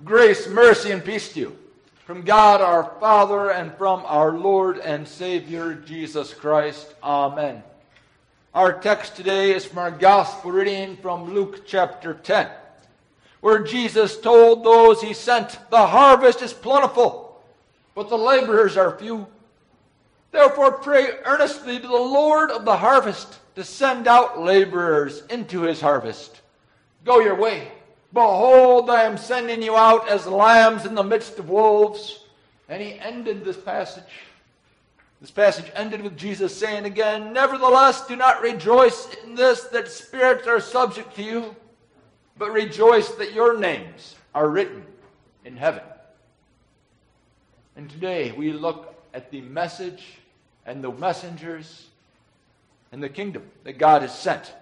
Grace, mercy, and peace to you from God our Father and from our Lord and Savior Jesus Christ. Amen. Our text today is from our gospel reading from Luke chapter 10, where Jesus told those he sent, "The harvest is plentiful, but the laborers are few. Therefore pray earnestly to the Lord of the harvest to send out laborers into his harvest. Go your way. Behold, I am sending you out as lambs in the midst of wolves." And he ended this passage. This passage ended with Jesus saying again, "Nevertheless, do not rejoice in this, that spirits are subject to you, but rejoice that your names are written in heaven." And today we look at the message and the messengers and the kingdom that God has sent.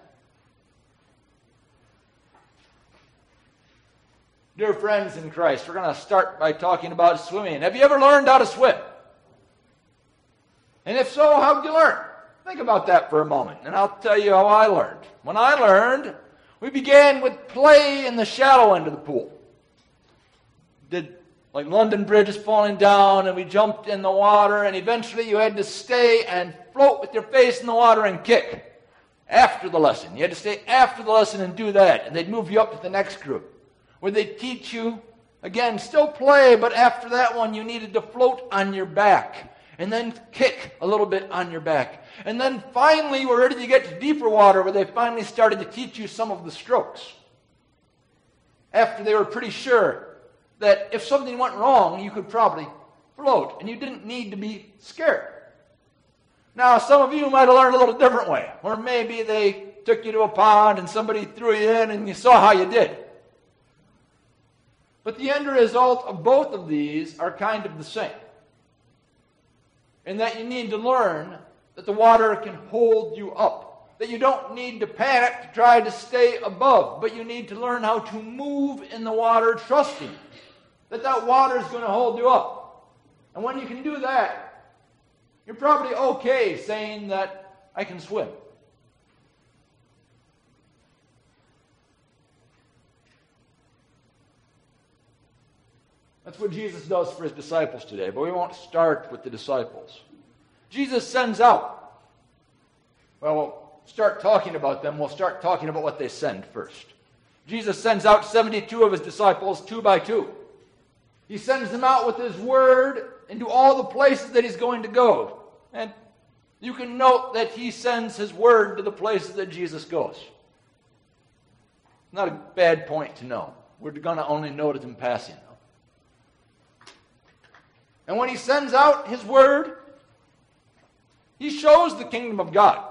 Dear friends in Christ, we're going to start by talking about swimming. Have you ever learned how to swim? And if so, how did you learn? Think about that for a moment, and I'll tell you how I learned. When I learned, we began with play in the shallow end of the pool. Did like London Bridge is falling down, and we jumped in the water, and eventually you had to stay and float with your face in the water and kick after the lesson. You had to stay after the lesson and do that, and they'd move you up to the next group, where they teach you, again, still play, but after that one you needed to float on your back and then kick a little bit on your back. And then finally we're ready to get to deeper water, where they finally started to teach you some of the strokes. After they were pretty sure that if something went wrong, you could probably float, and you didn't need to be scared. Now, some of you might have learned a little different way, or maybe they took you to a pond and somebody threw you in and you saw how you did. But the end result of both of these are kind of the same, in that you need to learn that the water can hold you up, that you don't need to panic to try to stay above, but you need to learn how to move in the water, trusting that that water is going to hold you up. And when you can do that, you're probably okay saying that I can swim. That's what Jesus does for his disciples today, but we won't start with the disciples. Jesus sends out. Well, we'll start talking about them. We'll start talking about what they send first. Jesus sends out 72 of his disciples, 2 by 2. He sends them out with his word into all the places that he's going to go. And you can note that he sends his word to the places that Jesus goes. Not a bad point to know. We're going to only note it in passing, though. And when he sends out his word, he shows the kingdom of God.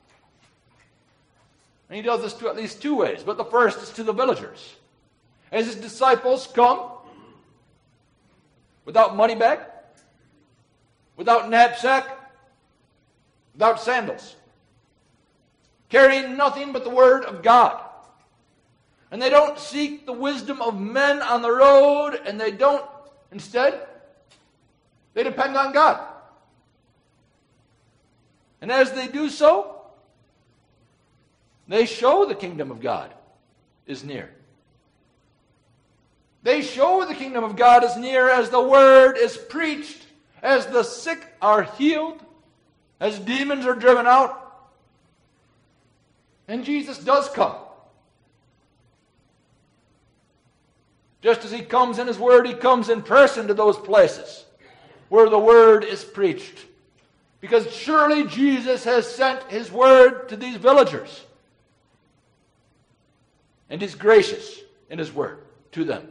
And he does this to at least 2 ways. But the first is to the villagers. As his disciples come, without money bag, without knapsack, without sandals, carrying nothing but the word of God. And they don't seek the wisdom of men on the road, and they don't, instead, they depend on God. And as they do so, they show the kingdom of God is near. They show the kingdom of God is near as the word is preached, as the sick are healed, as demons are driven out. And Jesus does come. Just as he comes in his word, he comes in person to those places where the word is preached. Because surely Jesus has sent his word to these villagers. And he's gracious in his word to them.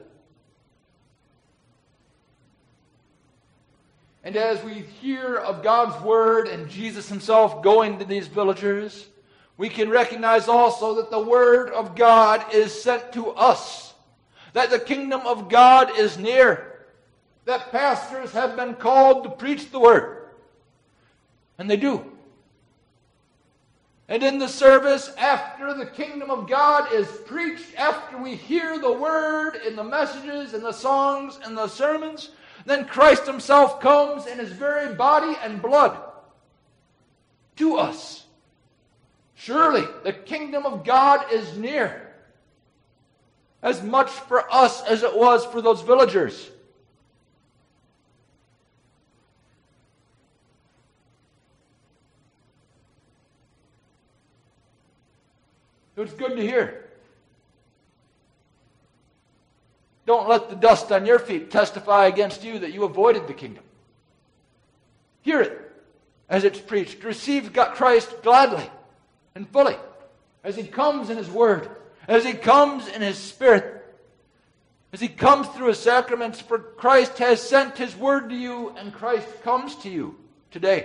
And as we hear of God's word and Jesus himself going to these villagers, we can recognize also that the word of God is sent to us, that the kingdom of God is near, that pastors have been called to preach the word. And they do. And in the service, after the kingdom of God is preached, after we hear the word in the messages and the songs and the sermons, then Christ himself comes in his very body and blood to us. Surely the kingdom of God is near. as much for us as it was for those villagers. It was good to hear. Don't let the dust on your feet testify against you that you avoided the kingdom. Hear it as it's preached. Receive Christ gladly and fully as He comes in His Word, as He comes in His Spirit, as He comes through His sacraments. For Christ has sent His Word to you, and Christ comes to you today.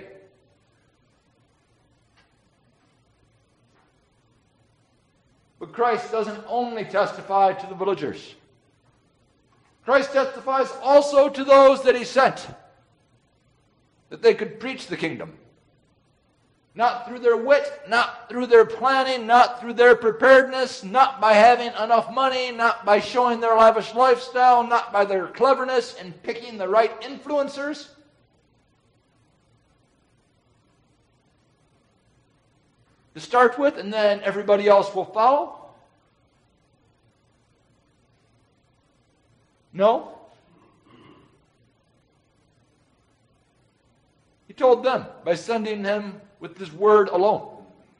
But Christ doesn't only testify to the villagers. Christ testifies also to those that He sent, that they could preach the kingdom. Not through their wit, not through their planning, not through their preparedness, not by having enough money, not by showing their lavish lifestyle, not by their cleverness in picking the right influencers. To start with, and then everybody else will follow? No. He told them by sending them with His Word alone,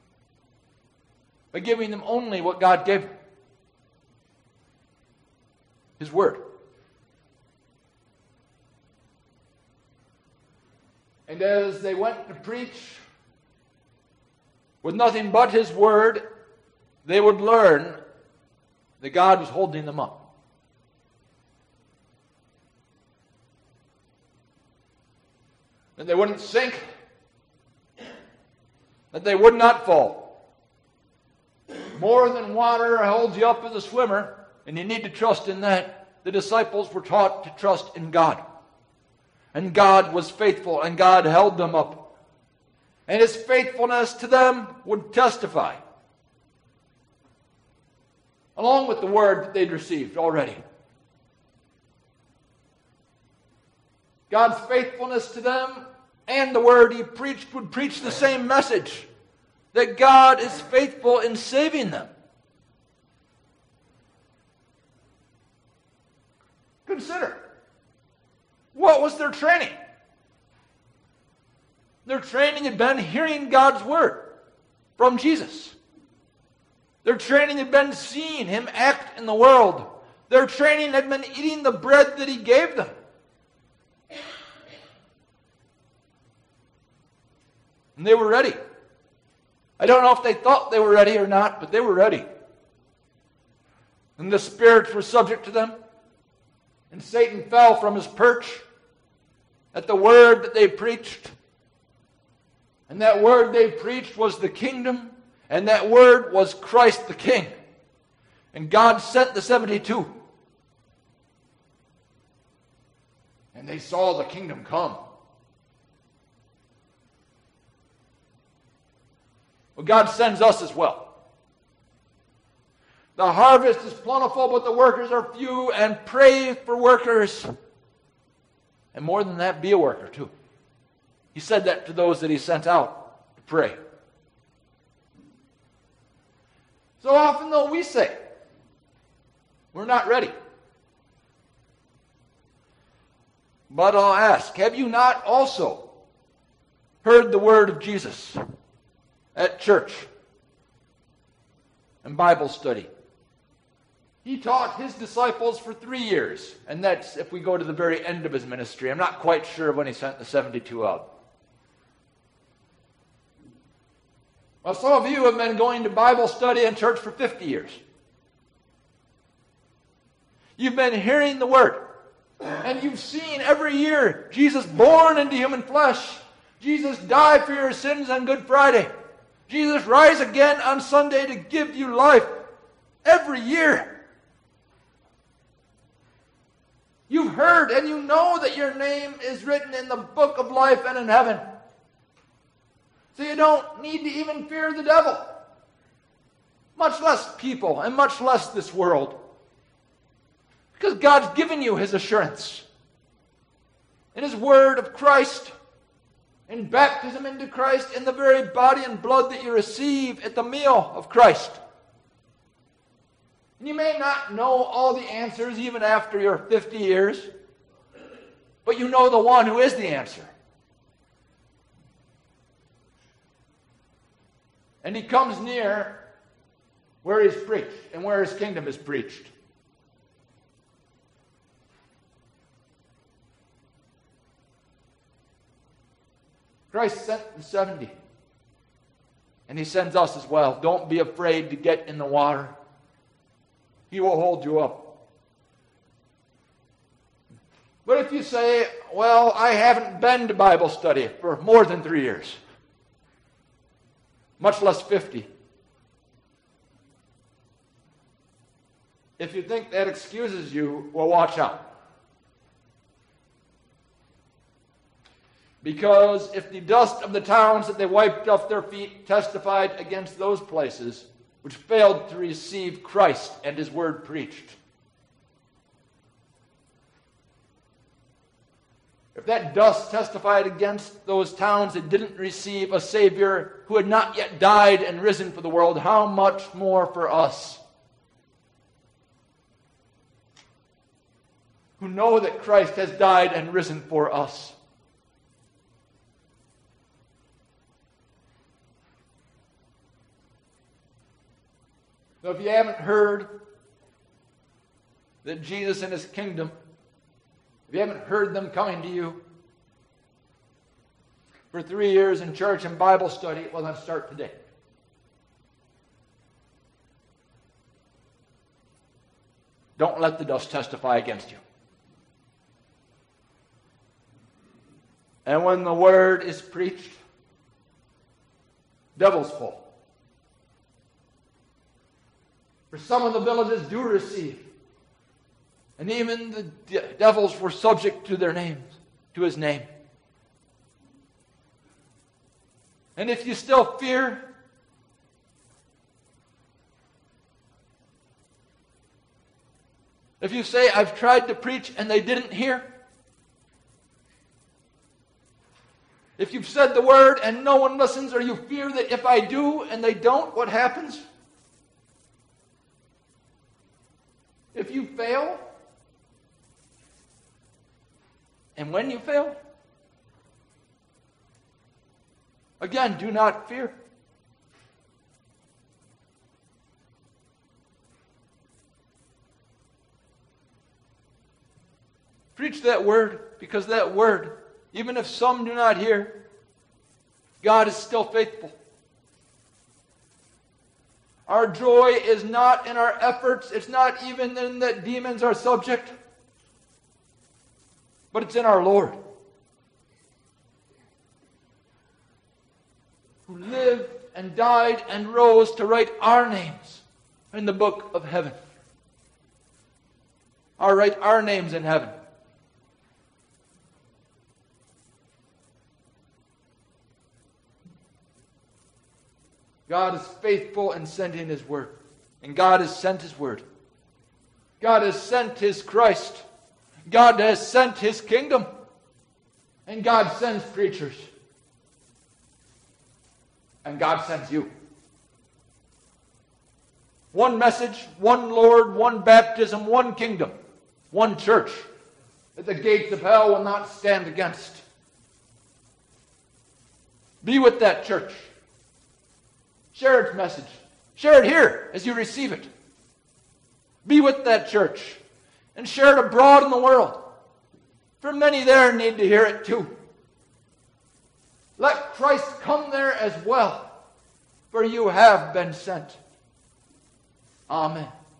by giving them only what God gave them, His Word. And as they went to preach with nothing but His Word, they would learn that God was holding them up. That they wouldn't sink, that they would not fall. More than water holds you up as a swimmer, and you need to trust in that. The disciples were taught to trust in God. And God was faithful, and God held them up. And His faithfulness to them would testify, along with the Word that they'd received already. God's faithfulness to them and the Word He preached would preach the same message, that God is faithful in saving them. Consider, what was their training? Their training had been hearing God's Word from Jesus. Their training had been seeing Him act in the world. Their training had been eating the bread that He gave them. And they were ready. I don't know if they thought they were ready or not, but they were ready. And the spirits were subject to them. And Satan fell from his perch at the word that they preached. And that word they preached was the kingdom. And that word was Christ the King. And God sent the 72. And they saw the kingdom come. Well, God sends us as well. The harvest is plentiful, but the workers are few, and pray for workers. And more than that, be a worker too. He said that to those that He sent out to pray. So often, though, we say, we're not ready. But I'll ask, have you not also heard the word of Jesus at church and Bible study? He taught His disciples for 3 years, and that's if we go to the very end of His ministry. I'm not quite sure when He sent the 72 out. Well, some of you have been going to Bible study and church for 50 years. You've been hearing the Word, and you've seen every year Jesus born into human flesh. Jesus died for your sins on Good Friday. Jesus rise again on Sunday to give you life every year. You've heard and you know that your name is written in the book of life and in heaven. So you don't need to even fear the devil, much less people and much less this world. Because God's given you His assurance in His word of Christ, in baptism into Christ, in the very body and blood that you receive at the meal of Christ. And you may not know all the answers even after your 50 years, but you know the one who is the answer. And he comes near where he's preached and where his kingdom is preached. Christ sent the 70. And he sends us as well. Don't be afraid to get in the water. He will hold you up. But if you say, well, I haven't been to Bible study for more than 3 years, much less 50. If you think that excuses you, well, watch out. Because if the dust of the towns that they wiped off their feet testified against those places which failed to receive Christ and his word preached, if that dust testified against those towns that didn't receive a Savior who had not yet died and risen for the world, how much more for us who know that Christ has died and risen for us? So if you haven't heard that Jesus and his kingdom, if you haven't heard them coming to you for 3 years in church and Bible study, well, then start today. Don't let the dust testify against you. And when the word is preached, devils fall. For some of the villages do receive. And even the devils were subject to their names, to his name. And if you still fear, if you say, I've tried to preach and they didn't hear, if you've said the word and no one listens, or you fear that if I do and they don't, what happens? If you fail, and when you fail, again, do not fear. Preach that word, because that word, even if some do not hear, God is still faithful. Our joy is not in our efforts. It's not even in that demons are subject. But it's in our Lord, who lived and died and rose to write our names in the book of heaven. Or write our names in heaven. God is faithful in sending his word. And God has sent his word. God has sent his Christ. God has sent his kingdom. And God sends preachers. And God sends you. One message, one Lord, one baptism, one kingdom, one church that the gates of hell will not stand against. Be with that church. Share its message. Share it here as you receive it. Be with that church and share it abroad in the world. For many there need to hear it too. Let Christ come there as well, for you have been sent. Amen.